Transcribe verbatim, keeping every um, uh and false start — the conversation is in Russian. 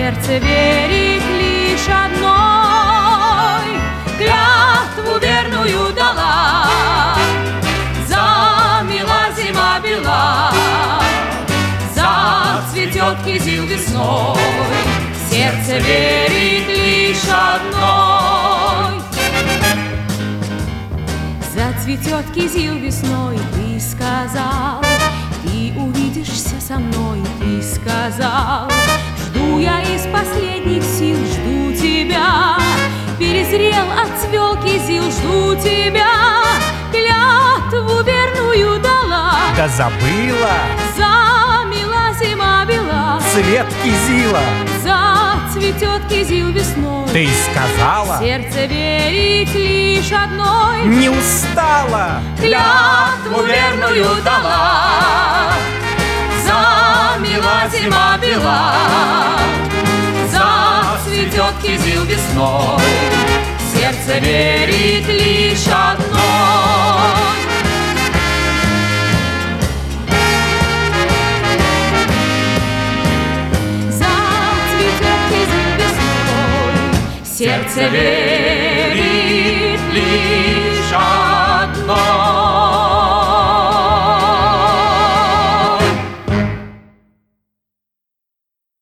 сердце верит лишь одной, клятву верную дала. Замела зима бела, зацветет кизил весной, сердце верит лишь одной. Зацветет кизил весной, ты сказал, ты увидишься со мной, ты сказал. Жду я из последних сил, жду тебя. Перезрел, отцвел кизил, жду тебя. Клятву верную дала. Да забыла. Замела зима бела, Цвет кизила. зацветет кизил весной, Ты сказала. сердце верит лишь одной. Не устала. Клятву верную дала. Замела зима бела, зацветет кизил весной, сердце верит лишь одной. Зацветет кизил весной, сердце верит лишь одной.